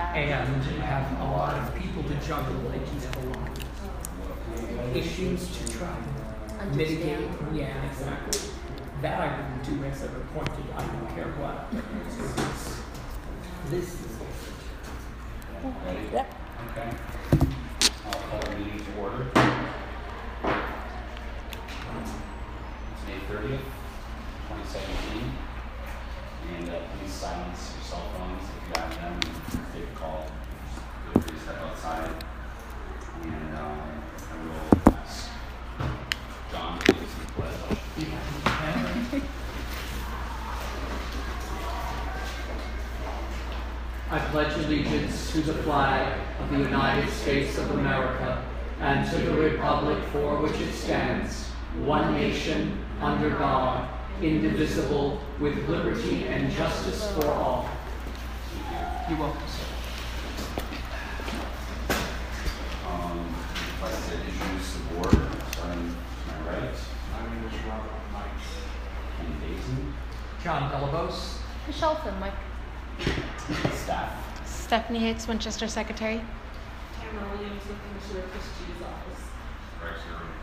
and have a lot of people to juggle. It just a lot of issues to try to mitigate. Yeah, exactly. That I wouldn't do as a appointed. I don't care what. This is Ready? Yep. Okay. I'll call the meeting to order. It's May 30th, 2017. And please silence your cell phones if you have them. Take a call. Feel free to step outside. And I will ask John to lead us in the pledge. I pledge allegiance to the flag of the United States of America and to the republic for which it stands, one nation, under God, indivisible, with liberty and justice for all. You're welcome, sir. I'd like to introduce the board, starting to my right. My name is Robert Mike. Ken Dayton. John Delabose. Michelle Finlick. Staff. Stephanie Hicks, Winchester Secretary. Tamara Williams with the Missouri Trustee's Office. Great,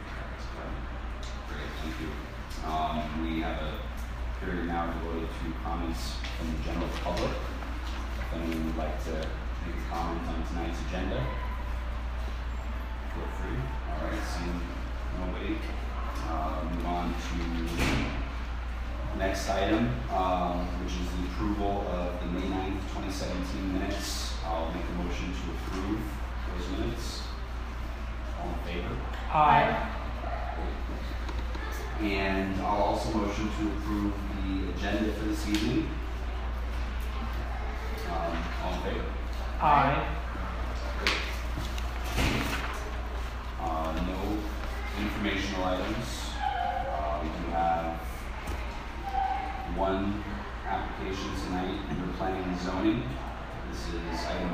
thank you. We have a period now devoted to comments from the general public. If anyone would like to make a comment on tonight's agenda, feel free. All right, seeing nobody, move on to next item, which is the approval of the May 9th, 2017 minutes. I'll make a motion to approve those minutes. All in favor? Aye. And I'll also motion to approve the agenda for this evening. All in favor? Aye. No informational items. We do have one application tonight under planning and zoning. This is item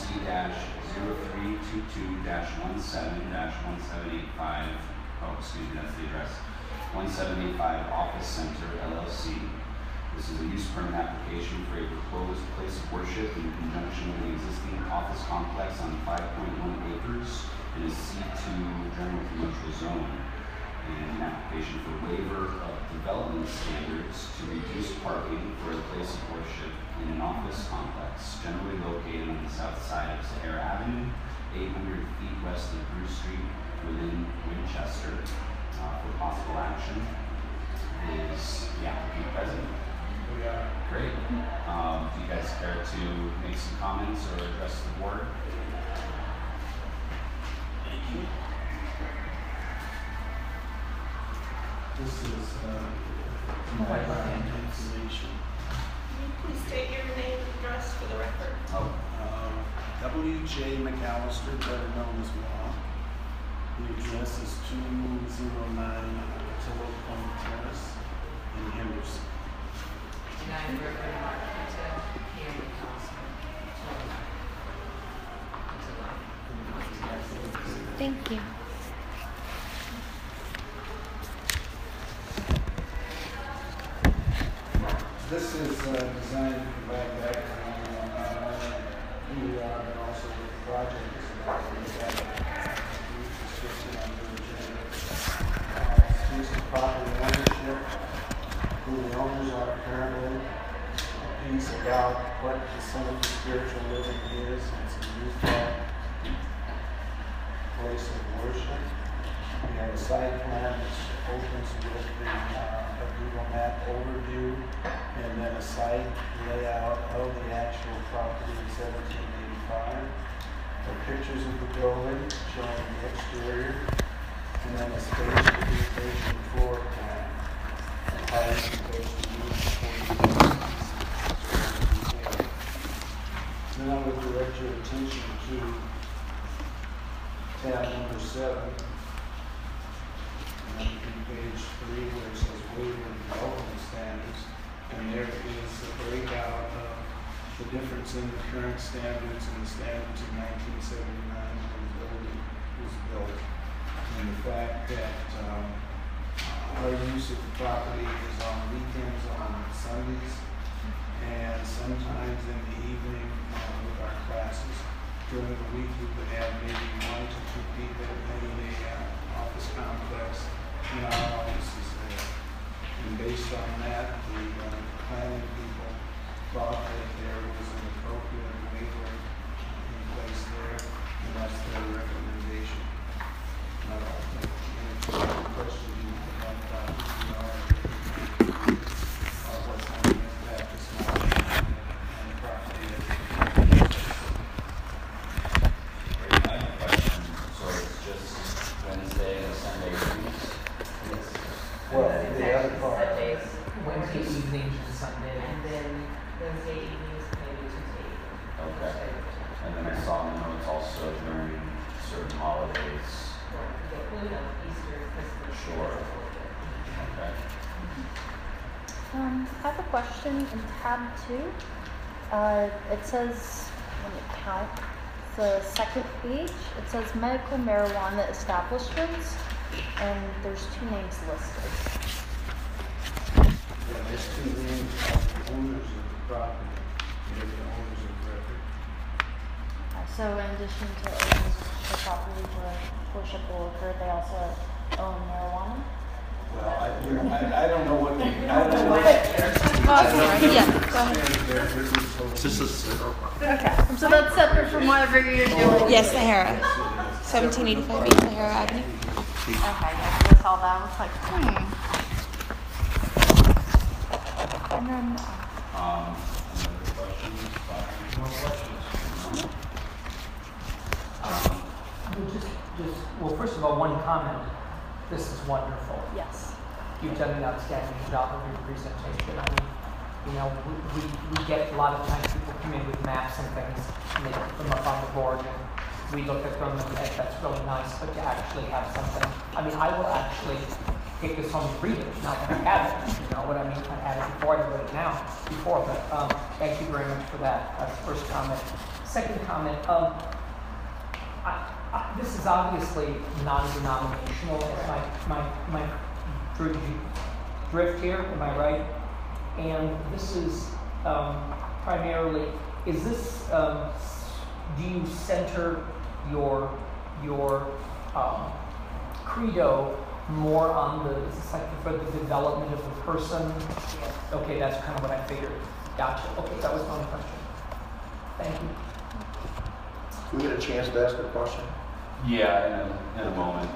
UC-0322-17-1785. Oh, excuse me, that's the address. 1785 Office Center, LLC. This is a use permit application for a proposed place of worship in conjunction with an existing office complex on 5.1 acres in a C2 general commercial zone. And an application for waiver of development standards to reduce parking for a place of worship in an office complex generally located on the south side of Sahara Avenue, 800 feet west of Bruce Street within Winchester. For possible action is the applicant present. We are. Great. Do you guys care to make some comments or address the board? Thank you. This is background information. Can you please state your name and address for the record? Oh, W.J. McAllister, better known as Law. The address is 209 Attila Point Terrace in Henderson. United River Marketing, here in Council. Thank you. This is designed to provide background on not only who we are, but also what the project is about. Here's the property ownership, who the owners are currently, a piece about what the Center for Spiritual Living is. It's a youth place of worship. We have a site plan which opens with a Google map overview and then a site layout of the actual property in 1785. The pictures of the building showing the exterior, and then a space presentation floor plan of how it's supposed to use before you Then I would direct your attention to tab number 7. And that would be page 3 where it says waiver of development standards. And there is a breakout of the difference in the current standards and the standards in 1979 when the building was built. And the fact that our use of the property is on weekends, on Sundays, and sometimes in the evening with our classes. During the week, we could have maybe 1 to 2 people in the office complex in our offices there. And based on that, the planning people thought that there was an appropriate waiver in place there, and that's their recommendation. Now, I think any question you might have about what's going to impact this market and the property. Great, I have a question. So it's just Wednesday and Sunday evenings? Well, That's the other exactly part. Sundays, Wednesday evenings and Sunday. and then Wednesday evenings, maybe Tuesday evening. Okay. And then I saw in the notes also during certain holidays. Easter, Christmas. Sure. Okay. I have a question in tab 2. It says, let me count, the second page, it says medical marijuana establishments, and there's 2 names listed. Yeah, there's 2 names of the owners of the property. They're the owners of record. So in addition to owning the property where worship will occur, they also own marijuana? Well, I don't know what the, I don't know Oh, sorry, yeah, go ahead. Okay, so that's separate from whatever you're doing? Yes, Sahara. 1785 East Sahara Avenue. Okay, yeah, so I saw that, I was like, And then, Any other questions? No questions. Well, first of all, one comment. This is wonderful. yes. You've done an outstanding job of your presentation. I mean, you know, we get a lot of times people come in with maps and things, and they put them up on the board, and we look at them, and that's really nice, but to actually have something, I mean, I will actually take this home and read it, now that I have it, you know what I mean? I had it before, I read it now, but thank you very much for that. That's the first comment. Second comment, this is obviously non-denominational, my drift here, am I right? And this is primarily, is this, do you center your credo more on is this like for the development of the person? Yes. Okay, that's kind of what I figured. Gotcha. Okay, that was my only question. Thank you. Do we get a chance to ask a question? Yeah, in a moment.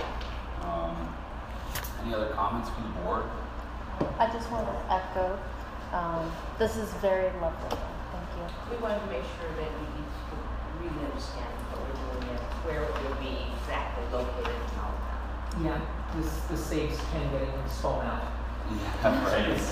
Any other comments from the board? I just want to echo, this is very lovely. Thank you. We wanted to make sure that we each could really understand what we're doing and where it will be exactly located and all of that. Yeah, this saves Ken getting spun out. Yeah, right. Makes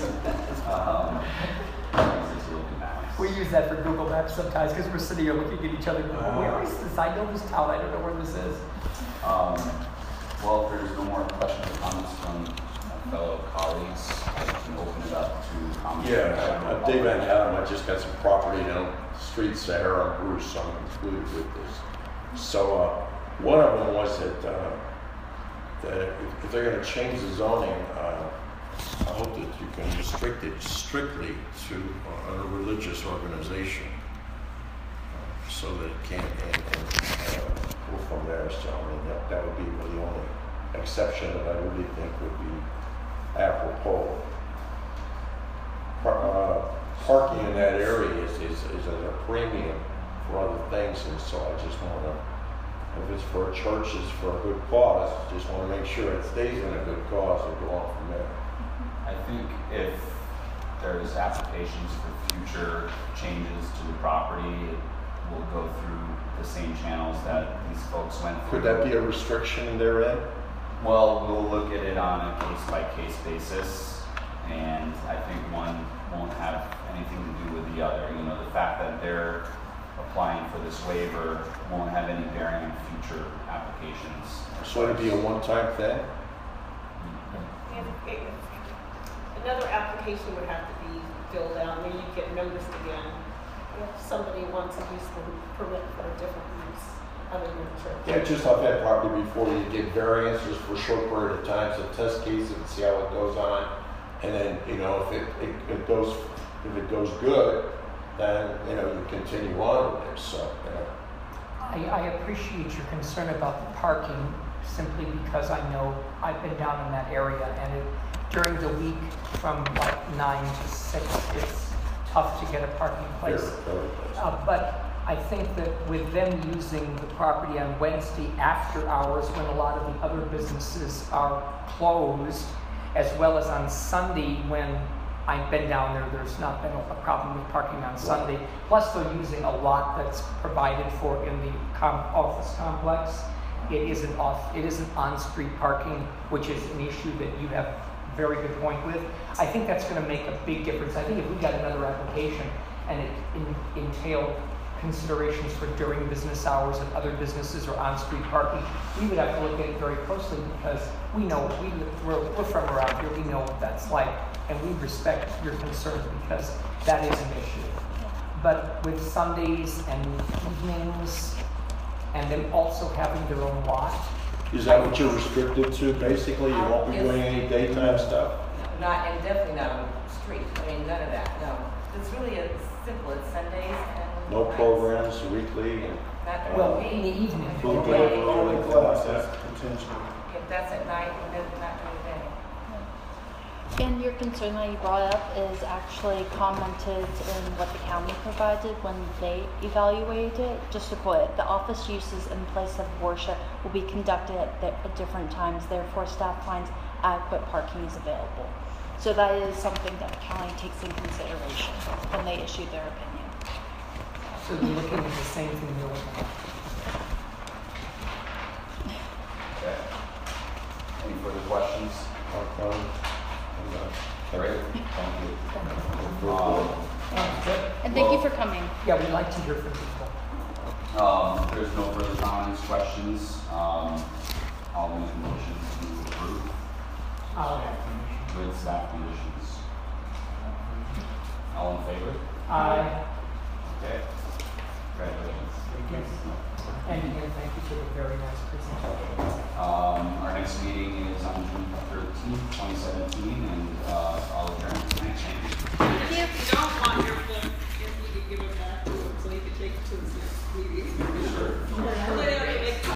it looking nice. We use that for Google Maps sometimes because we're sitting here looking at each other going, where is this? I know this town, I don't know where this is. Well, if there's no more questions or comments from fellow colleagues, I can open it up to comments. Yeah, Dave Van Adam, I just got some property down Street Sahara, Bruce, so I'm included with this. So one of them was that if they're going to change the zoning, I hope that you can restrict it strictly to a religious organization, so that it can't go from there. So I mean, that would be the only exception that I really think would be apropos. Parking in that area is at a premium for other things, and so I just want to, if it's for a church, it's for a good cause, just want to make sure it stays in a good cause and go on from there. I think if there's applications for future changes to the property, it will go through the same channels that these folks went through. Could that be a restriction therein? Well, we'll look at it on a case-by-case basis, and I think one won't have anything to do with the other. You know, the fact that they're applying for this waiver won't have any bearing on future applications. So it'd be a one-time thing? Another application would have to be filled out, where you get noticed again if somebody wants a use permit for a different use other than church. Yeah, just I've had property before, you get variances for a short period of time, so test case it and see how it goes on. And then, you know, if it goes if it goes good, then, you know, you continue on with this, so, you know. I appreciate your concern about the parking simply because I know I've been down in that area and during the week from like 9 to 6, it's tough to get a parking place. Very close. But I think that with them using the property on Wednesday after hours when a lot of the other businesses are closed, as well as on Sunday when I've been down there, there's not been a problem with parking on Sunday. Plus they're using a lot that's provided for in the office complex. It isn't on-street parking, which is an issue that you have a very good point with. I think that's going to make a big difference. I think if we got another application and it entailed considerations for during business hours and other businesses or on-street parking, we would have to look at it very closely because we know, we're from around here, we know what that's like, and we respect your concerns because that is an issue. But with Sundays and evenings, and them also having their own lot, Is that what you're restricted to, basically? You won't be doing any daytime stuff? Not, and definitely not on the street. I mean, none of that, no. It's really simple. It's Sundays and No nights. programs weekly and Not, well, in the evening. food Okay. delivery, Only anything like classes, that? potentially. if that's at night, and then not during the day. And your concern that you brought up is actually commented in what the county provided when they evaluated it. Just to quote, the office uses in place of worship will be conducted at different times, therefore staff finds adequate parking is available. So that is something that the county takes in consideration when they issue their opinion. So they're looking at the same thing you're looking at. Okay. Any further questions? Great, thank you. And thank you for coming. Yeah, we'd like to hear from people. There's no further comments, questions. I'll make a motion to approve with staff conditions. All in favor? Aye. Okay. Congratulations. Yes. And again, thank you for the very nice presentation. Our next meeting is on June 13th, 2017, and I'll adjourn. Thank you. Thank you.